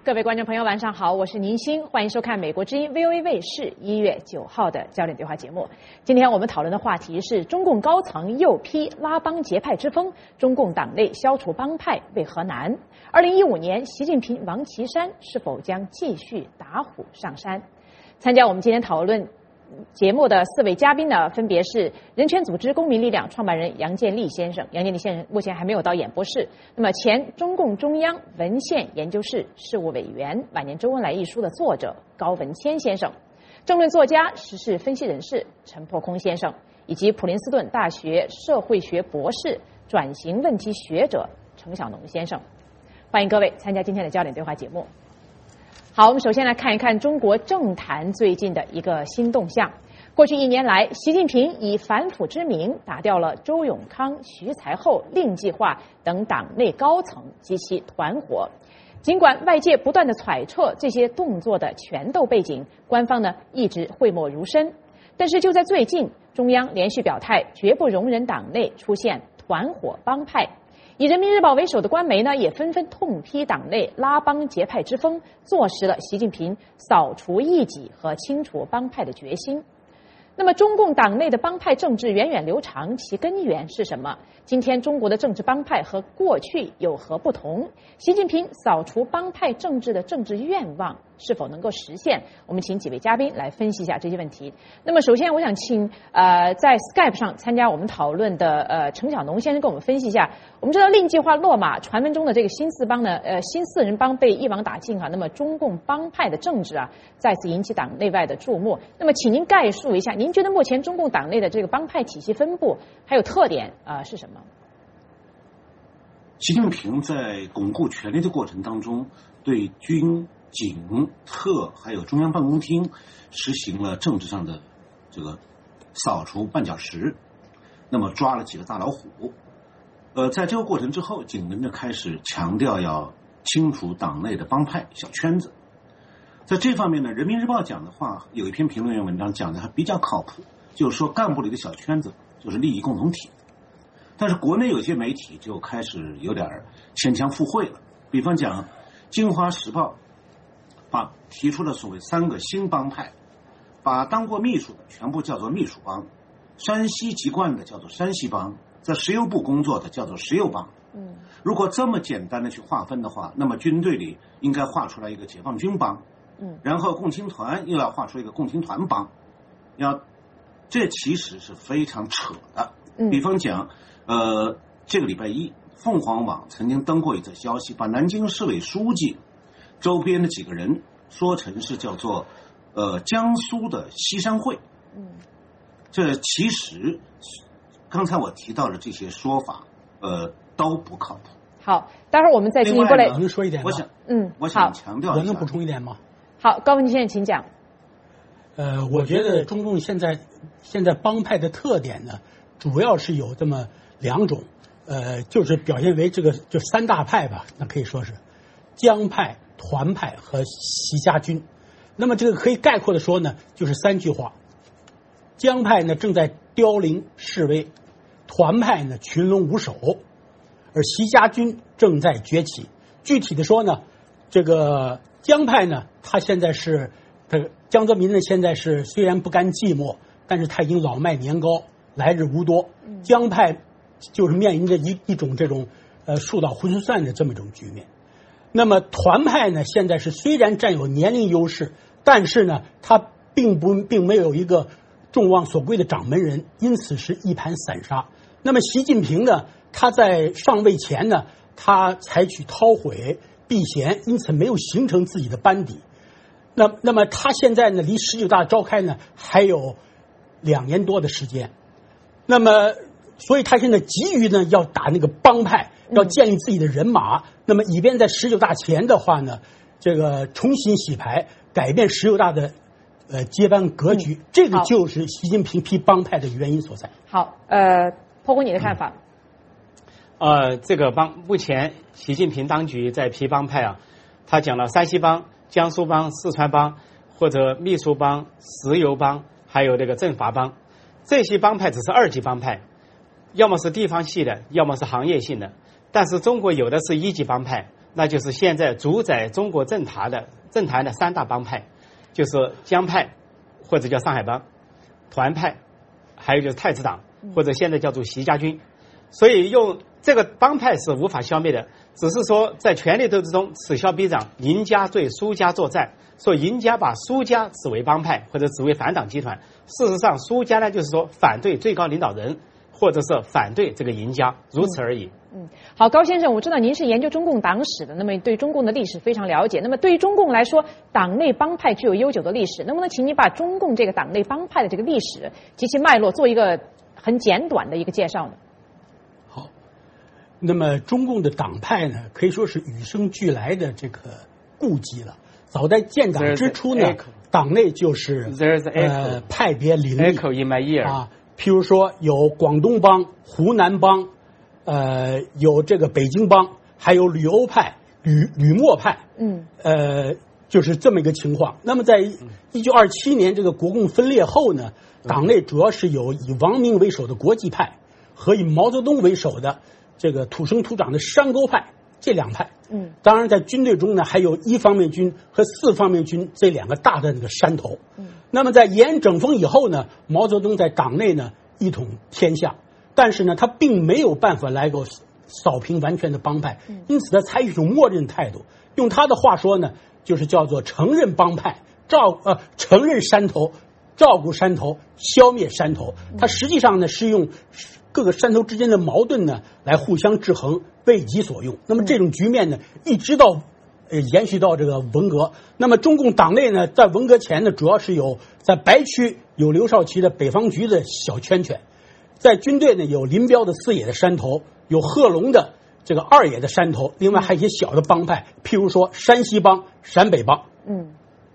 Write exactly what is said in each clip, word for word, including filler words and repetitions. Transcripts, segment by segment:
各位观众朋友，晚上好，我是宁欣，欢迎收看美国之音 V O A 卫视一月九号的焦点对话节目。今天我们讨论的话题是中共高层又批拉帮结派之风，中共党内消除帮派为何难？二零一五年，习近平、王岐山是否将继续打虎上山？参加我们今天讨论节目的四位嘉宾呢，分别是人权组织公民力量创办人杨建立先生。杨建立先生目前还没有到演播室。那么，前中共中央文献研究室事务委员、晚年周恩来一书的作者高文谦先生，政论作家、时事分析人士陈破空先生，以及普林斯顿大学社会学博士、转型问题学者程晓农先生。欢迎各位参加今天的焦点对话节目。好，我们首先来看一看中国政坛最近的一个新动向。过去一年来，习近平以反腐之名打掉了周永康、徐才厚、令计划等党内高层及其团伙。尽管外界不断的揣测这些动作的权斗背景，官方呢一直讳莫如深。但是就在最近，中央连续表态，绝不容忍党内出现团伙帮派。以人民日报为首的官媒呢，也纷纷痛批党内拉帮结派之风，坐实了习近平扫除异己和清除帮派的决心。那么，中共党内的帮派政治源远流长，其根源是什么？今天中国的政治帮派和过去有何不同？习近平扫除帮派政治的政治愿望是否能够实现？我们请几位嘉宾来分析一下这些问题。那么，首先我想请呃在 Skype 上参加我们讨论的呃程晓农先生跟我们分析一下。我们知道令计划落马，传闻中的这个新四帮呢，呃新四人帮被一网打尽啊。那么中共帮派的政治啊，再次引起党内外的注目。那么，请您概述一下，您觉得目前中共党内的这个帮派体系分布还有特点啊、呃、是什么？ 习近平在巩固权力的过程当中，对军、警、特还有中央办公厅实行了政治上的这个扫除绊脚石，那么抓了几个大老虎。呃，在这个过程之后，紧跟着开始强调要清除党内的帮派小圈子。在这方面呢，《人民日报》讲的话，有一篇评论员文章讲的还比较靠谱，就是说干部里的小圈子就是利益共同体。但是国内有些媒体就开始有点牵强附会了，比方讲，《京华时报》把提出了所谓三个新帮派，把当过秘书的全部叫做秘书帮，山西籍贯的叫做山西帮，在石油部工作的叫做石油帮。嗯，如果这么简单的去划分的话，那么军队里应该划出来一个解放军帮，嗯，然后共青团又要划出一个共青团帮，要这其实是非常扯的。嗯，比方讲。呃，这个礼拜一，凤凰网曾经登过一则消息，把南京市委书记周边的几个人说成是叫做呃江苏的西山会。嗯，这其实刚才我提到的这些说法，呃，都不靠谱。 好，待会儿我们再进一步来。 能说一点吗？ 我想， 嗯， 我想强调一下， 我能补充一点吗？ 好，高文先生请讲。 呃，我觉得中共现在现在帮派的特点呢，主要是有这么两种，呃，就是表现为这个就三大派吧，那可以说是江派、团派和习家军。那么这个可以概括的说呢，就是三句话：江派呢正在凋零式微，团派呢群龙无首，而习家军正在崛起。具体的说呢，这个江派呢，他现在是这个江泽民呢，现在是虽然不甘寂寞，但是他已经老迈年高，来日无多。江派就是面临着一一种这种呃树倒猢狲散的这么一种局面。那么团派呢，现在是虽然占有年龄优势，但是呢，它并不并没有一个众望所归的掌门人，因此是一盘散沙。那么习近平呢，他在上位前呢，他采取韬晦避嫌，因此没有形成自己的班底。那那么他现在呢，离十九大召开呢还有两年多的时间。那么所以他现在急于呢要打那个帮派，要建立自己的人马，嗯、那么以便在十九大前的话呢，这个重新洗牌，改变十九大的呃接班格局，嗯、这个就是习近平批帮派的原因所在。 好，呃，破空你的看法？ 嗯、呃，这个帮目前习近平当局在批帮派啊，他讲了山西帮、江苏帮、四川帮，或者秘书帮、石油帮，还有这个政法帮，这些帮派只是二级帮派。要么是地方系的，要么是行业性的，但是中国有的是一级帮派， 那就是现在主宰中国政坛的政坛的三大帮派，就是江派，或者叫上海帮，团派，还有就是太子党，或者现在叫做习家军。所以用这个帮派是无法消灭的，只是说在权力斗争中此消彼长，赢家对输家作战。说赢家把输家指为帮派或者指为反党集团，事实上输家呢就是说反对最高领导人，或者是反对这个赢家，如此而已。 嗯，好，高先生，我知道您是研究中共党史的，那么对中共的历史非常了解。那么对于中共来说，党内帮派具有悠久的历史，能不能请你把中共这个党内帮派的这个历史及其脉络做一个很简短的一个介绍呢？ 好，那么中共的党派呢，可以说是与生俱来的这个痼疾了。早在建党之初呢，党内就是呃派别林立啊，譬如说有广东帮、湖南帮，呃有这个北京帮，还有旅欧派、旅旅墨派，嗯，呃就是这么一个情况。那么在一九二七年这个国共分裂后呢，党内主要是有以王明为首的国际派和以毛泽东为首的这个土生土长的山沟派这两派。嗯，当然在军队中呢，还有一方面军和四方面军这两个大的那个山头。嗯，那么在延安整风以后呢，毛泽东在党内呢一统天下，但是呢他并没有办法来够扫平完全的帮派，因此他采取一种默认态度。用他的话说呢，就是叫做承认帮派，照呃承认山头，照顾山头，消灭山头。他实际上呢是用各个山头之间的矛盾呢来互相制衡，为己所用。那么这种局面呢，一直到呃延续到这个文革。那么中共党内呢，在文革前呢，主要是有在白区有刘少奇的北方局的小圈圈，在军队呢有林彪的四野的山头，有贺龙的这个二野的山头，另外还有一些小的帮派，譬如说山西帮、陕北帮。嗯，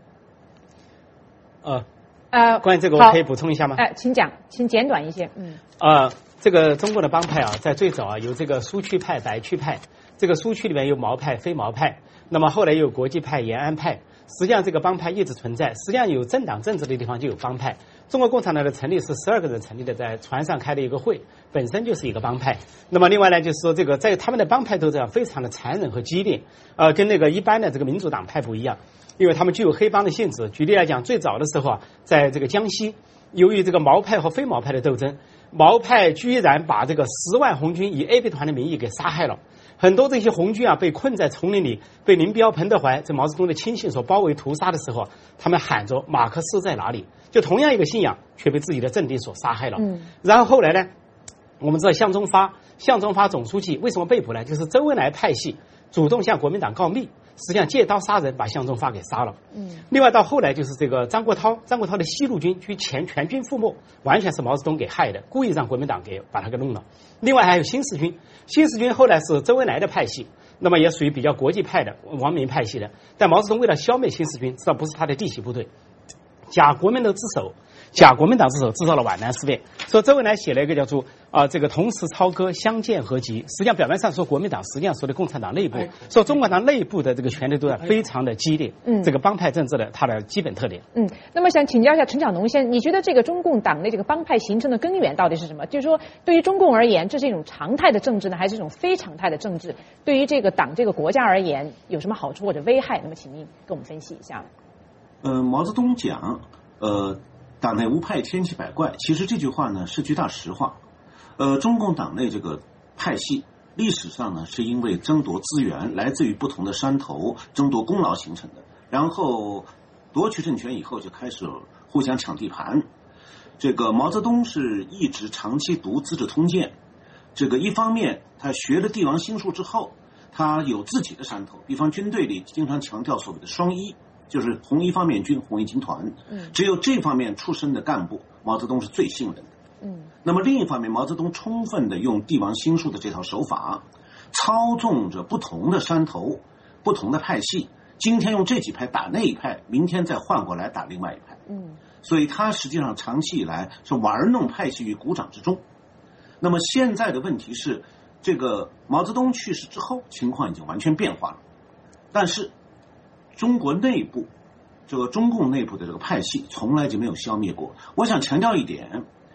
呃呃，关于这个我可以补充一下吗？ 哎、呃，请讲，请简短一些。嗯， 呃，这个中国的帮派啊，在最早啊有这个苏区派、白区派，这个苏区里面有毛派、非毛派，那么后来有国际派、延安派。实际上这个帮派一直存在，实际上有政党政治的地方就有帮派。中国共产党的成立是十二个人成立的，在船上开了一个会，本身就是一个帮派。那么另外呢，就是说这个在他们的帮派斗争非常的残忍和激烈，呃，跟那个一般的这个民主党派不一样，因为他们具有黑帮的性质。举例来讲，最早的时候啊，在这个江西，由于这个毛派和非毛派的斗争，毛派居然把这个十万红军以 A B 团的名义给杀害了。很多这些红军啊，被困在丛林里，被林彪、彭德怀这毛泽东的亲信所包围屠杀的时候，他们喊着马克思在哪里？就同样一个信仰，却被自己的政敌所杀害了。嗯，然后后来呢，我们知道向忠发，向忠发总书记为什么被捕呢？就是周恩来派系主动向国民党告密，实际上借刀杀人，把向忠发给杀了。嗯，另外到后来就是这个张国焘，张国焘的西路军去全全军覆没，完全是毛泽东给害的，故意让国民党给把他给弄了。另外还有新四军，新四军后来是周恩来的派系，那么也属于比较国际派的王明派系的。但毛泽东为了消灭新四军，这不是他的弟系部队，假国民党之首，假国民党之首制造了皖南事变。说周恩来写了一个叫做啊、呃、这个同时操戈相见合集，实际上表面上说国民党，实际上说的共产党内部，说中国党内部的这个权力斗争非常的激烈。嗯，这个帮派政治的它的基本特点。 嗯，那么想请教一下陈小农先生，你觉得这个中共党内这个帮派形成的根源到底是什么？就是说，对于中共而言，这是一种常态的政治呢，还是一种非常态的政治？对于这个党这个国家而言，有什么好处或者危害？那么，请您跟我们分析一下。 呃，毛泽东讲，呃，党内无派，千奇百怪。其实这句话呢是句大实话。呃，中共党内这个派系，历史上呢是因为争夺资源，来自于不同的山头，争夺功劳形成的。然后夺取政权以后，就开始互相抢地盘。这个毛泽东是一直长期读《资治通鉴》，这个一方面他学了帝王心术之后，他有自己的山头，比方军队里经常强调所谓的双一。就是红一方面军，红一军团，只有这方面出身的干部，毛泽东是最信任的。嗯，那么另一方面，毛泽东充分的用帝王心术的这套手法，操纵着不同的山头、不同的派系，今天用这几派打那一派，明天再换过来打另外一派。嗯，所以他实际上长期以来是玩弄派系于股掌之中。那么现在的问题是，这个毛泽东去世之后，情况已经完全变化了，但是中国内部，这个中共内部的这个派系从来就没有消灭过。我想强调一点，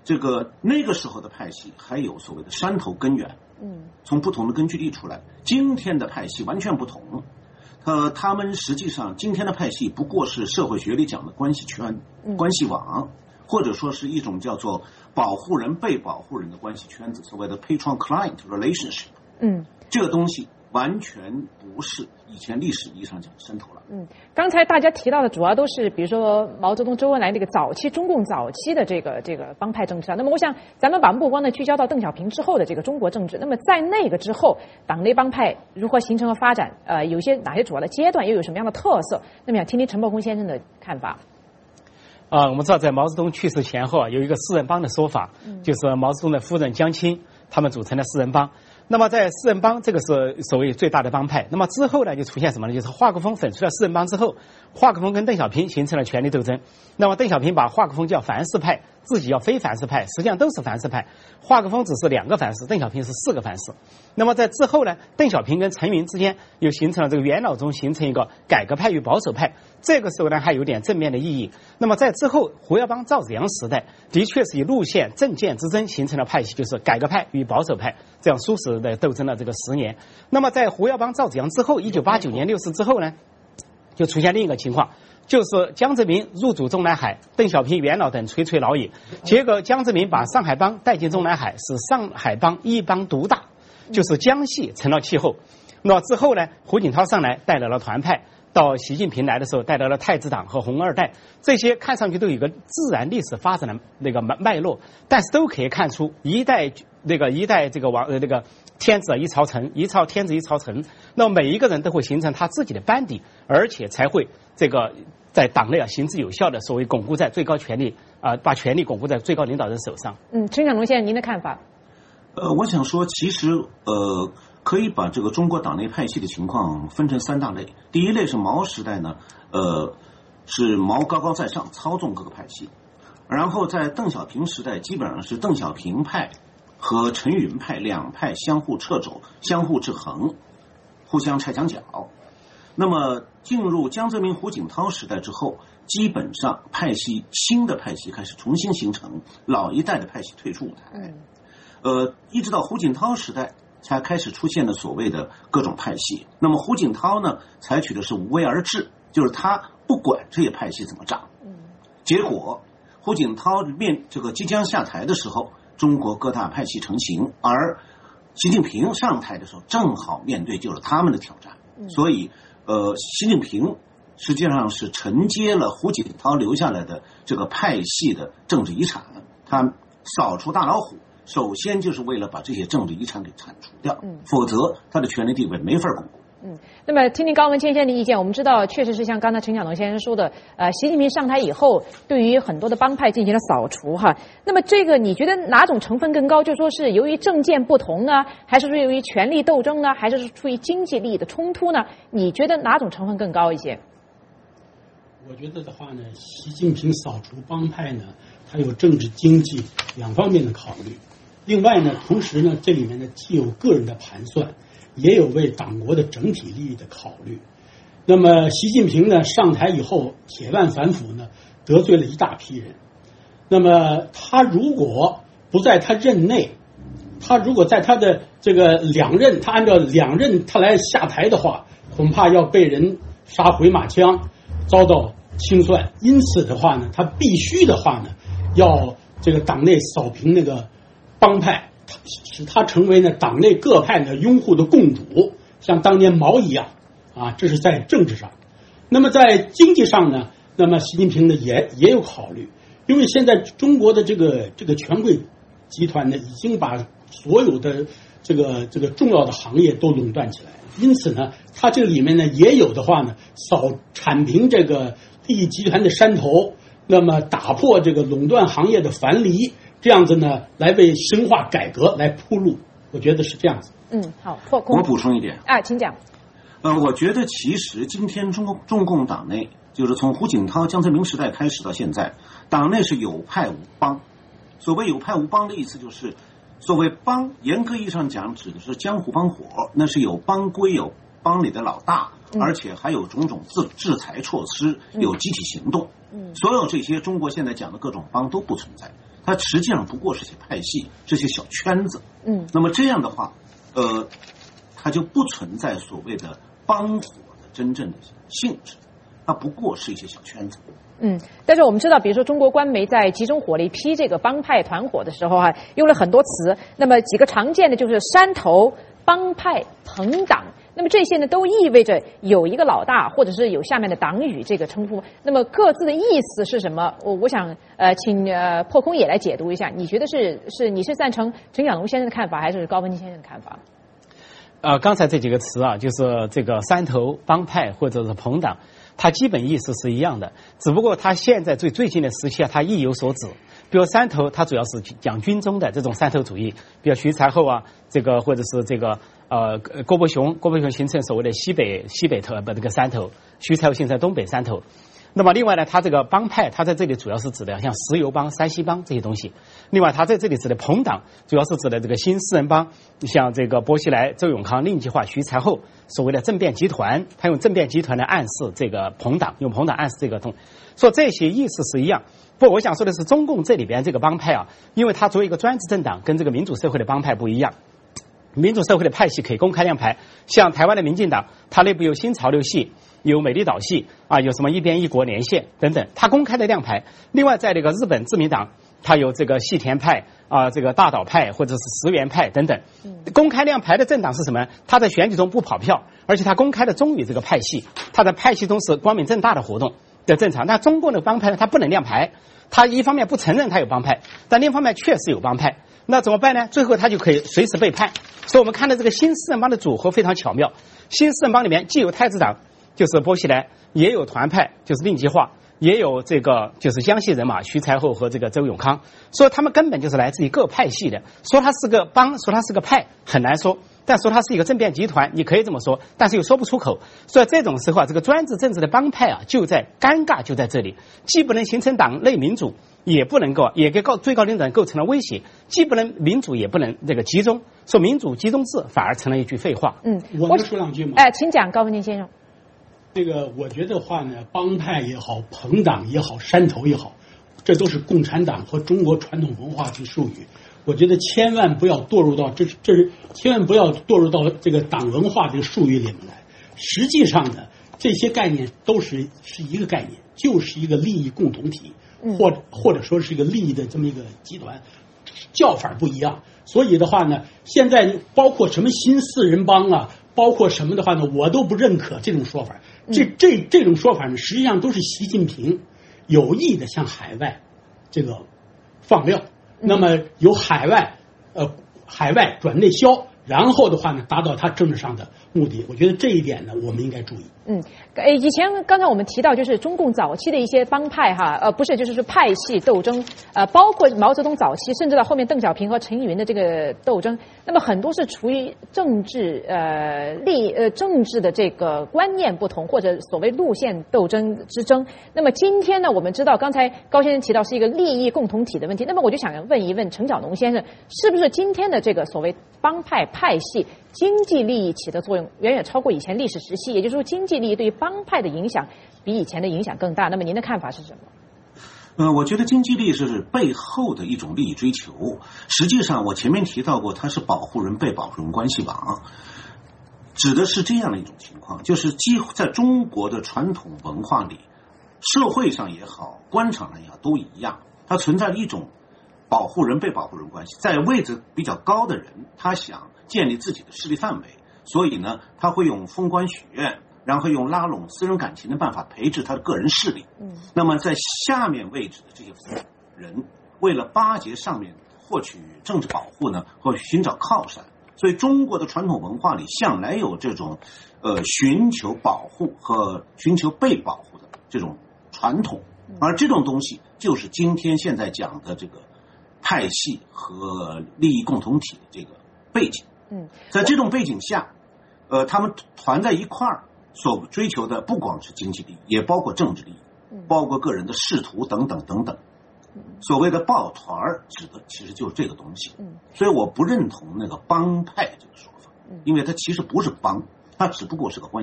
这个那个时候的派系还有所谓的山头根源，嗯，从不同的根据地出来。今天的派系完全不同，呃，他们实际上今天的派系不过是社会学里讲的关系圈、嗯、关系网，或者说是一种叫做保护人被保护人的关系圈子，所谓的 patron-client relationship。嗯，这个东西完全不是以前历史意义上讲的山头了。 嗯，刚才大家提到的主要都是，比如说毛泽东、周恩来那个早期中共早期的这个这个帮派政治啊。那么，我想咱们把目光呢聚焦到邓小平之后的这个中国政治。那么，在那个之后，党内帮派如何形成和发展？呃，有些哪些主要的阶段，又有什么样的特色？那么，想听听陈伯公先生的看法。 啊、呃，我们知道，在毛泽东去世前后啊，有一个四人帮的说法，嗯、就是毛泽东的夫人江青他们组成的四人帮。那么在四人帮这个是所谓最大的帮派。那么之后呢，就出现什么呢？就是华国锋粉出了四人帮之后，华国锋跟邓小平形成了权力斗争。那么邓小平把华国锋叫凡是派，自己叫非凡是派，实际上都是凡是派。华国锋只是两个凡是，邓小平是四个凡是。那么在之后呢，邓小平跟陈云之间又形成了这个元老中形成一个改革派与保守派。这个时候呢，还有点正面的意义。那么在之后胡耀邦、赵紫阳时代，的确是以路线政见之争形成了派系，就是改革派与保守派这样殊死的斗争了这个十年。那么在胡耀邦、赵紫阳之后，一九八九年六四之后呢，就出现另一个情况，就是江泽民入主中南海，邓小平元老等垂垂老矣。结果江泽民把上海帮带进中南海，使上海帮一帮独大，就是江系成了气候。那之后呢，胡锦涛上来带来了团派。到习近平来的时候，带来了太子党和红二代，这些看上去都有一个自然历史发展的那个脉络，但是都可以看出一代那个一代这个王呃那个天子一朝臣，一朝天子一朝臣，那么每一个人都会形成他自己的班底，而且才会这个在党内啊行之有效的所谓巩固在最高权力啊、呃，把权力巩固在最高领导人手上。 嗯，陈小龙先生，您的看法？ 呃，我想说，其实呃。可以把这个中国党内派系的情况分成三大类。第一类是毛时代呢，呃，是毛高高在上操纵各个派系，然后在邓小平时代，基本上是邓小平派和陈云派两派相互掣肘、相互制衡，互相踩墙脚。那么进入江泽民、胡锦涛时代之后，基本上派系新的派系开始重新形成，老一代的派系退出舞台。呃，一直到胡锦涛时代。才开始出现了所谓的各种派系。那么胡锦涛呢，采取的是无为而治，就是他不管这些派系怎么长。结果胡锦涛面这个即将下台的时候，中国各大派系成型，而习近平上台的时候，正好面对就是他们的挑战。所以，呃，习近平实际上是承接了胡锦涛留下来的这个派系的政治遗产，他扫除大老虎。首先就是为了把这些政治遗产给铲除掉，嗯，否则他的权力地位没法巩固。 嗯，那么听听高文谦先生的意见，我们知道确实是像刚才陈小龙先生说的，呃，习近平上台以后，对于很多的帮派进行了扫除哈。那么这个你觉得哪种成分更高？就说是由于政见不同呢，还是说由于权力斗争呢，还是出于经济利益的冲突呢？你觉得哪种成分更高一些？ 我觉得的话呢，习近平扫除帮派呢，它有政治经济两方面的考虑。另外呢，同时呢，这里面呢既有个人的盘算，也有为党国的整体利益的考虑。那么习近平呢上台以后，铁腕反腐呢，得罪了一大批人。那么他如果不在他任内，他如果在他的这个两任，他按照两任他来下台的话，恐怕要被人杀回马枪，遭到清算。因此的话呢，他必须的话呢，要这个党内扫平那个帮派，使他成为呢党内各派呢拥护的共主，像当年毛一样啊，这是在政治上。那么在经济上呢，那么习近平呢也也有考虑，因为现在中国的这个这个权贵集团呢，已经把所有的这个这个重要的行业都垄断起来，因此呢，它这里面呢也有的话呢，扫铲平这个利益集团的山头，那么打破这个垄断行业的樊篱。这样子呢，来为深化改革来铺路，我觉得是这样子。 嗯，好， 我补充一点啊，请讲。 呃，我觉得其实今天中共中共党内，就是从胡锦涛、江泽民时代开始到现在，党内是有派无帮。所谓有派无帮的意思就是，所谓帮，严格意义上讲指的是江湖帮伙，那是有帮规、有帮里的老大，而且还有种种制制裁措施，有集体行动。嗯，所有这些中国现在讲的各种帮都不存在。 它实际上不过是些派系，这些小圈子。 嗯， 那么这样的话，呃，它就不存在所谓的帮伙的真正的性质，它不过是一些小圈子。 嗯，但是我们知道，比如说中国官媒在集中火力批这个帮派团伙的时候啊，用了很多词。那么几个常见的就是山头、帮派、朋党。那么这些呢，都意味着有一个老大，或者是有下面的党羽这个称呼。那么各自的意思是什么？我我想呃，请呃破空也来解读一下。你觉得是是你是赞成陈小龙先生的看法，还是高文金先生的看法？ 呃，刚才这几个词啊，就是这个山头、帮派或者是朋党，它基本意思是一样的，只不过它现在最最近的时期啊，它意有所指。比如山头，它主要是讲军中的这种山头主义，比如徐才厚啊，这个或者是这个呃郭伯雄，郭伯雄形成所谓的西北西北头不这个山头，徐才厚形成东北山头。那么另外呢，他这个帮派，他在这里主要是指的像石油帮、山西帮这些东西。另外，他在这里指的朋党，主要是指的这个新四人帮，像这个薄熙来、周永康、令计划、徐才厚，所谓的政变集团，他用政变集团来暗示这个朋党，用朋党暗示这个东，说这些意思是一样。不，我想说的是，中共这里边这个帮派啊，因为它作为一个专制政党，跟这个民主社会的帮派不一样。民主社会的派系可以公开亮牌，像台湾的民进党，它内部有新潮流系，有美丽岛系啊，有什么一边一国连线等等，它公开的亮牌。另外，在这个日本自民党，它有这个细田派啊，这个大岛派或者是石原派等等。公开亮牌的政党是什么？它在选举中不跑票，而且它公开的忠于这个派系，它在派系中是光明正大的活动的正常。那中共的帮派呢，它不能亮牌，它一方面不承认它有帮派，但另一方面确实有帮派。那怎么办呢？最后他就可以随时背叛。所以我们看到这个新四人帮的组合非常巧妙。新四人帮里面既有太子党，就是薄熙来，也有团派，就是令计划，也有这个就是江西人马徐才厚和这个周永康。所以他们根本就是来自于各派系的。说他是个帮，说他是个派，很难说。但说他是一个政变集团，你可以这么说，但是又说不出口。所以这种时候啊，这个专制政治的帮派啊，就在尴尬就在这里，既不能形成党内民主，也不能够也给高最高领导人构成了威胁，既不能民主，也不能这个集中。说民主集中制反而成了一句废话。 嗯， 我能说两句吗？ 哎，请讲，高文金先生。 这个我觉得话呢，帮派也好，朋党也好，山头也好，这都是共产党和中国传统文化的术语。我觉得千万不要堕入到这这是千万不要堕入到这个党文化这个术语里面来。实际上呢，这些概念都是是一个概念，就是一个利益共同体，或者或者说是一个利益的这么一个集团，叫法不一样。所以的话呢，现在包括什么新四人帮啊，包括什么的话呢，我都不认可这种说法。这这这种说法呢，实际上都是习近平有意的向海外这个放料。那么由海外呃海外转内销，然后的话呢，达到他政治上的目的。我觉得这一点呢，我们应该注意。 嗯，呃，以前刚才我们提到，就是中共早期的一些帮派哈，呃，不是，就是说派系斗争，呃，包括毛泽东早期，甚至到后面邓小平和陈云的这个斗争，那么很多是处于政治呃利呃政治的这个观念不同，或者所谓路线斗争之争。那么今天呢，我们知道刚才高先生提到是一个利益共同体的问题，那么我就想问一问陈小龙先生，是不是今天的这个所谓帮派派系经济利益起的作用远远超过以前历史时期，也就是说经济利益对于帮派的影响比以前的影响更大。那么您的看法是什么？ 呃，我觉得经济利益是背后的一种利益追求。实际上，我前面提到过，它是保护人被保护人关系网，指的是这样的一种情况，就是几乎在中国的传统文化里，社会上也好，官场上也好，都一样，它存在一种保护人被保护人关系。在位置比较高的人，他想建立自己的势力范围，所以呢，他会用封官许愿，然后用拉拢私人感情的办法培植他的个人势力。嗯，那么在下面位置的这些人，为了巴结上面获取政治保护呢，或寻找靠山。所以中国的传统文化里向来有这种呃寻求保护和寻求被保护的这种传统，而这种东西就是今天现在讲的这个派系和利益共同体的这个背景。嗯，在这种背景下，呃，他们团在一块儿所追求的不光是经济利益，也包括政治利益，包括个人的仕途等等等等。所谓的抱团指的其实就是这个东西。所以我不认同那个帮派这个说法，因为它其实不是帮，它只不过是个关系网。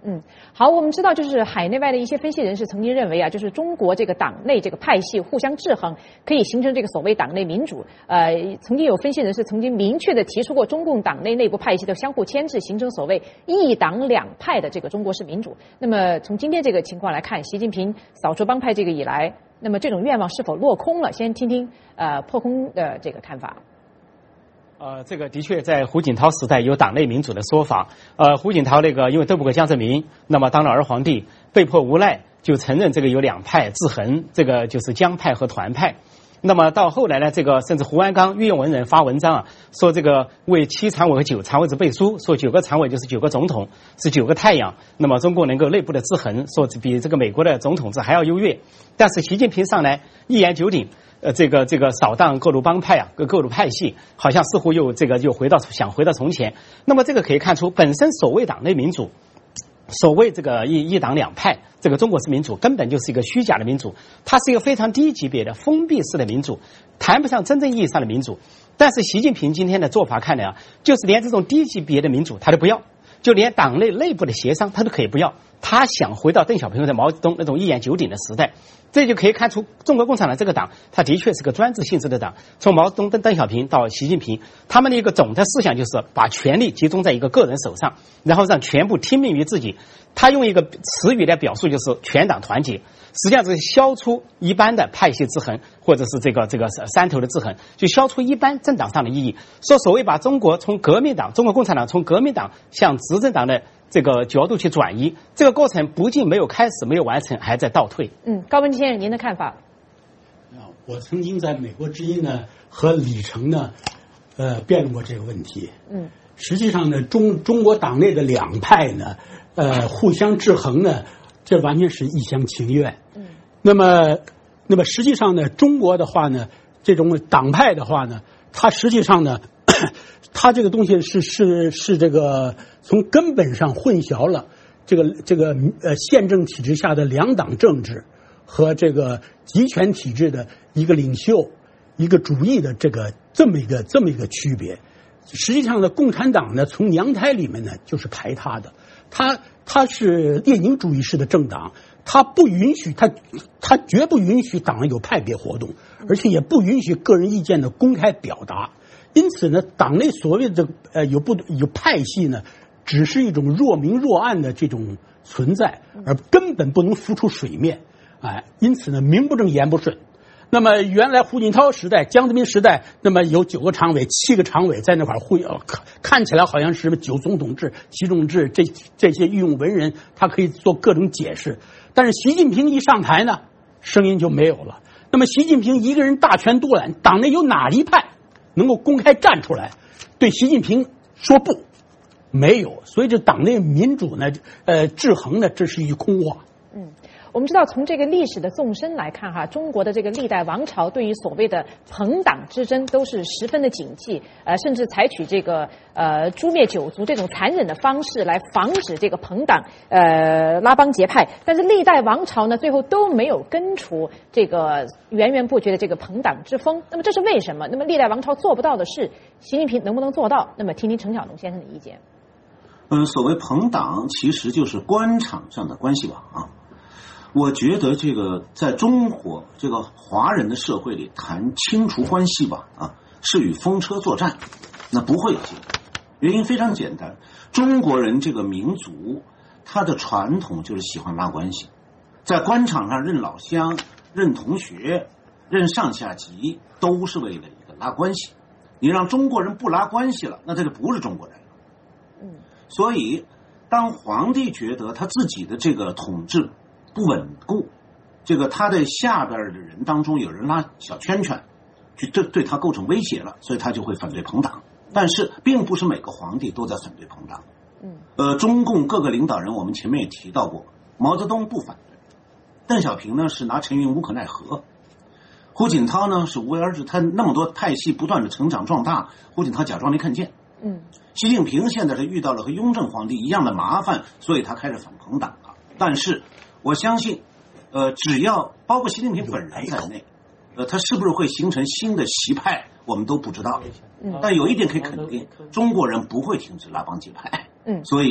嗯，好，我们知道，就是海内外的一些分析人士曾经认为啊，就是中国这个党内这个派系互相制衡，可以形成这个所谓党内民主。呃，曾经有分析人士曾经明确的提出过，中共党内内部派系的相互牵制，形成所谓一党两派的这个中国式民主。那么从今天这个情况来看，习近平扫除帮派这个以来，那么这种愿望是否落空了？先听听呃破空的这个看法。 呃，这个的确在胡锦涛时代有党内民主的说法。呃，胡锦涛那个因为斗不过江泽民，那么当了儿皇帝，被迫无奈就承认这个有两派制衡，这个就是江派和团派。那么到后来呢，这个甚至胡鞍钢御用文人发文章啊，说这个为七常委和九常委制背书，说九个常委就是九个总统，是九个太阳。那么中国能够内部的制衡，说比这个美国的总统制还要优越。但是习近平上来一言九鼎。呃，这个这个扫荡各路帮派啊，各各路派系，好像似乎又这个又回到想回到从前。那么这个可以看出，本身所谓党内民主，所谓这个一一党两派，这个中国式民主根本就是一个虚假的民主，它是一个非常低级别的封闭式的民主，谈不上真正意义上的民主。但是习近平今天的做法看来啊，就是连这种低级别的民主他都不要，就连党内内部的协商他都可以不要，他想回到邓小平在毛泽东那种一言九鼎的时代。这就可以看出中国共产党这个党，它的确是个专制性质的党。从毛泽东、邓邓小平到习近平，他们的一个总的思想就是把权力集中在一个个人手上，然后让全部听命于自己。他用一个词语来表述，就是全党团结，实际上是消除一般的派系制衡，或者是这个这个山头的制衡，就消除一般政党上的意义。说所谓把中国从革命党、中国共产党从革命党向执政党的这个角度去转移，这个过程不仅没有开始，没有完成，还在倒退。 嗯，高文先生，您的看法？ 我曾经在美国之音呢和李成呢，呃，辩论过这个问题。嗯，实际上呢，中中国党内的两派呢，呃，互相制衡呢，这完全是一厢情愿。嗯，那么，那么实际上呢，中国的话呢，这种党派的话呢，它实际上呢，它这个东西是是是这个从根本上混淆了这个这个呃宪政体制下的两党政治和这个集权体制的一个领袖一个主义的这个这么一个这么一个区别。实际上呢，共产党呢从娘胎里面呢就是排他的，他他是列宁主义式的政党，他不允许他他绝不允许党有派别活动，而且也不允许个人意见的公开表达。因此呢，党内所谓的呃有不有派系呢，只是一种若明若暗的这种存在，而根本不能浮出水面。哎，因此呢，名不正言不顺。那么原来胡锦涛时代、江泽民时代，那么有九个常委、七个常委在那块互看看起来好像是什么九总统制、七总统制，这这些御用文人他可以做各种解释。但是习近平一上台呢，声音就没有了。那么习近平一个人大权独揽，党内有哪一派能够公开站出来对习近平说不？没有。所以这党内民主呢，呃，制衡呢，这是一句空话。 嗯，我们知道从这个历史的纵深来看哈，中国的这个历代王朝对于所谓的朋党之争都是十分的警惕，呃，甚至采取这个呃诛灭九族这种残忍的方式来防止这个朋党呃拉帮结派。但是历代王朝呢，最后都没有根除这个源源不绝的这个朋党之风。那么这是为什么？那么历代王朝做不到的事，习近平能不能做到？那么听听陈晓农先生的意见。 嗯，所谓朋党其实就是官场上的关系网啊。我觉得这个在中国这个华人的社会里谈清除关系网啊，是与风车作战，那不会有结果。原因非常简单，中国人这个民族他的传统就是喜欢拉关系，在官场上认老乡、认同学、认上下级，都是为了一个拉关系。你让中国人不拉关系了，那这就不是中国人了。嗯，所以当皇帝觉得他自己的这个统治不稳固，这个他的下边的人当中有人拉小圈圈，就对对他构成威胁了，所以他就会反对朋党。但是并不是每个皇帝都在反对朋党。嗯，呃，中共各个领导人我们前面也提到过，毛泽东不反对，邓小平呢是拿陈云无可奈何，胡锦涛呢是无为而治，他那么多派系不断的成长壮大，胡锦涛假装没看见。嗯，习近平现在是遇到了和雍正皇帝一样的麻烦，所以他开始反朋党了。但是我相信，呃，只要包括习近平本人在内，呃，他是不是会形成新的习派，我们都不知道。嗯，但有一点可以肯定，中国人不会停止拉帮结派。嗯，所以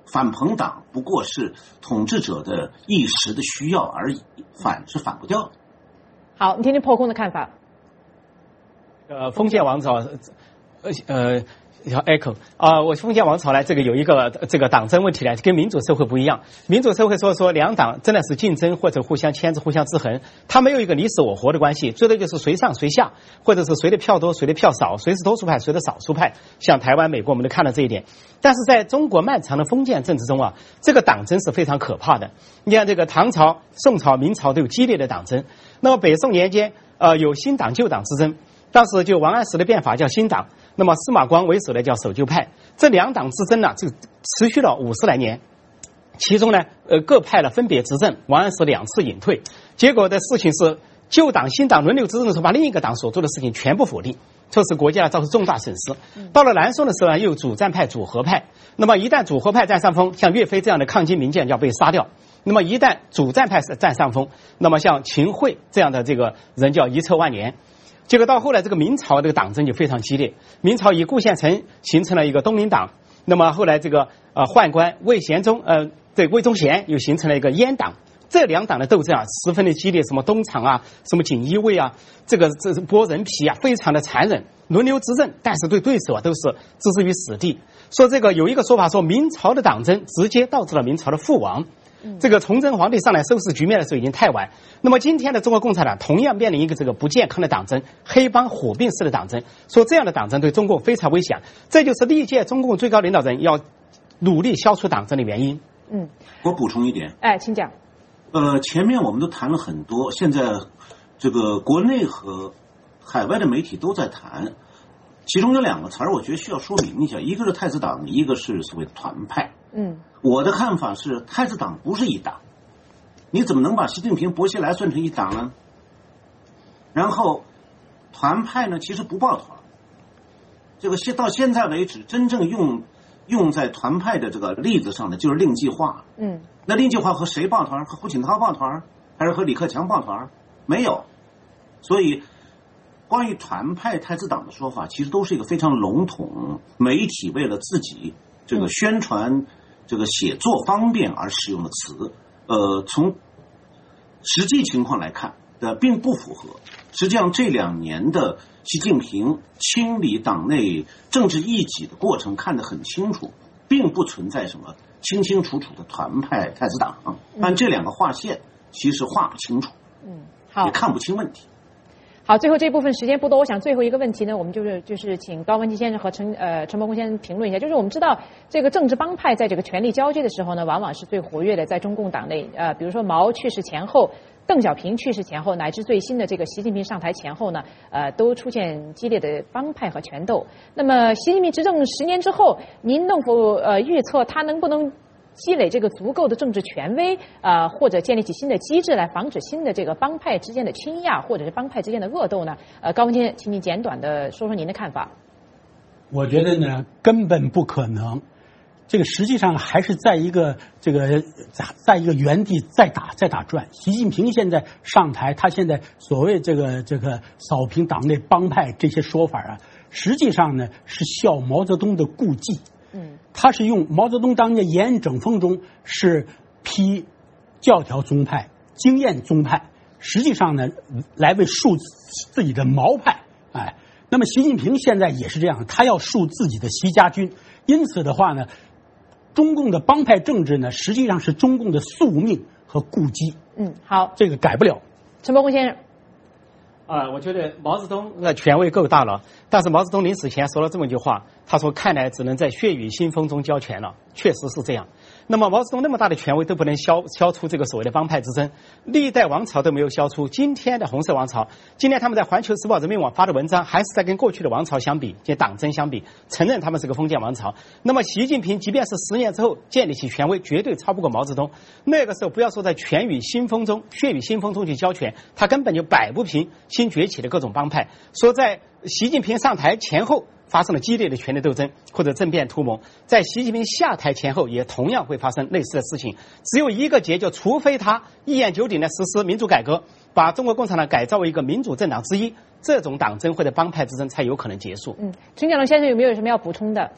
反朋党不过是统治者的一时的需要而已，反是反不掉的。 好，你听听破空的看法。 呃，封建王朝，呃呃。叫 echo 啊，我封建王朝呢，这个有一个这个党争问题呢，跟民主社会不一样。民主社会说说两党真的是竞争或者互相牵制、互相制衡，它没有一个你死我活的关系，最多就是谁上谁下，或者是谁的票多谁的票少，谁是多数派谁的少数派。像台湾、美国，我们都看到这一点。但是在中国漫长的封建政治中啊，这个党争是非常可怕的。你看这个唐朝、宋朝、明朝都有激烈的党争，那么北宋年间呃有新党旧党之争。当时就王安石的变法叫新党，那么司马光为首的叫守旧派，这两党之争呢，就持续了五十来年。其中呢，呃，各派呢分别执政，王安石两次隐退。结果的事情是，旧党新党轮流执政的时候，把另一个党所做的事情全部否定，这使国家造成重大损失。到了南宋的时候呢，又有主战派、主和派。那么一旦主和派占上风，像岳飞这样的抗金名将要被杀掉。那么一旦主战派占上风，那么像秦桧这样的这个人就要遗臭万年。结果到后来，这个明朝这个党争就非常激烈。明朝以顾宪成形成了一个东林党，那么后来这个呃宦官魏贤忠呃对魏忠贤又形成了一个阉党。这两党的斗争啊，十分的激烈，什么东厂啊，什么锦衣卫啊，这个这是剥人皮啊，非常的残忍，轮流执政，但是对对手啊都是置之于死地。说这个有一个说法说，明朝的党争直接导致了明朝的覆亡。这个崇祯皇帝上来收拾局面的时候已经太晚。那么今天的中国共产党同样面临一个这个不健康的党争，黑帮火并式的党争，说这样的党争对中共非常危险，这就是历届中共最高领导人要努力消除党争的原因。 嗯，我补充一点， 哎，请讲。 呃，前面我们都谈了很多，现在这个国内和海外的媒体都在谈，其中有两个词儿，我觉得需要说明一下，一个是太子党，一个是所谓的团派。 嗯， 我的看法是，太子党不是一党，你怎么能把习近平、薄熙来算成一党呢？然后，团派呢，其实不抱团。这个现到现在为止，真正用用在团派的这个例子上的，就是令计划。 嗯， 那令计划和谁抱团？和胡锦涛抱团，还是和李克强抱团？没有。所以，关于团派、太子党的说法，其实都是一个非常笼统，媒体为了自己这个宣传。这个写作方便而使用的词，呃，从实际情况来看，呃，并不符合。实际上，这两年的习近平清理党内政治异己的过程看得很清楚，并不存在什么清清楚楚的团派、太子党。按这两个划线，其实划不清楚， 嗯，好， 也看不清问题。 好，最后这部分时间不多，我想最后一个问题呢，我们就是就是请高文基先生和陈呃陈伯公先生评论一下，就是我们知道这个政治帮派在这个权力交接的时候呢，往往是最活跃的，在中共党内，呃，比如说毛去世前后，邓小平去世前后，乃至最新的这个习近平上台前后呢，呃，都出现激烈的帮派和权斗。那么习近平执政十年之后，您能否呃预测他能不能积累这个足够的政治权威，呃，或者建立起新的机制来防止新的这个帮派之间的倾轧，或者是帮派之间的恶斗呢？呃，高文基，请你简短的说说您的看法。 我觉得呢，根本不可能。这个实际上还是在一个这个在在一个原地再打再打转。习近平现在上台，他现在所谓这个这个扫平党内帮派这些说法啊，实际上呢是效毛泽东的故技。 嗯， 他是用毛泽东当年延安整风中是批教条宗派、经验宗派，实际上呢来为树自己的毛派。哎，那么习近平现在也是这样，他要树自己的习家军。因此的话呢，中共的帮派政治呢，实际上是中共的宿命和故技。 嗯，好， 这个改不了。 陈伯公先生。 啊、呃，我觉得毛泽东的权威够大了，但是毛泽东临死前说了这么一句话，他说：“看来只能在血雨腥风中交权了。”确实是这样。那么毛泽东那么大的权威都不能消消除这个所谓的帮派之争，历代王朝都没有消除。今天的红色王朝，今天他们在环球时报人民网发的文章，还是在跟过去的王朝相比，跟党争相比，承认他们是个封建王朝。那么习近平即便是十年之后建立起权威，绝对超不过毛泽东。那个时候不要说在权雨腥风中、血雨腥风中去交权，他根本就摆不平新崛起的各种帮派。说在习近平上台前后发生了激烈的权力斗争或者政变图谋，在习近平下台前后也同样会发生类似的事情。只有一个结，就除非他一言九鼎的实施民主改革，把中国共产党改造为一个民主政党之一，这种党争或者帮派之争才有可能结束。 嗯，陈讲龙先生有没有什么要补充的？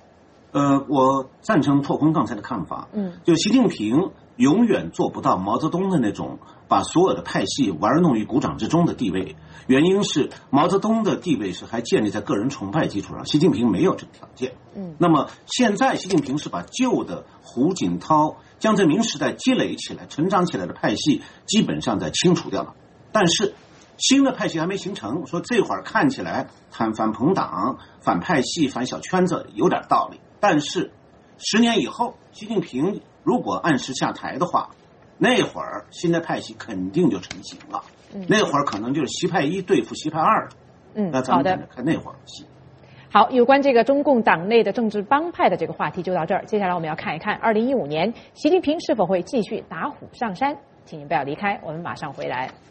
呃，我赞成拓坤刚才的看法。 嗯， 就习近平永远做不到毛泽东的那种把所有的派系玩弄于股掌之中的地位。原因是毛泽东的地位是还建立在个人崇拜基础上，习近平没有这个条件。 嗯， 那么现在习近平是把旧的胡锦涛、江泽民时代积累起来、成长起来的派系基本上在清除掉了，但是新的派系还没形成。说这会儿看起来反反朋党、反派系、反小圈子有点道理，但是十年以后，习近平如果按时下台的话，那会儿新的派系肯定就成型了。嗯、那会儿可能就是习派一对付习派二了。 嗯， 那咱们等着看那会儿戏。 好，有关这个中共党内的政治帮派的这个话题就到这儿。接下来我们要看一看二零一五年习近平是否会继续打虎上山。请您不要离开，我们马上回来。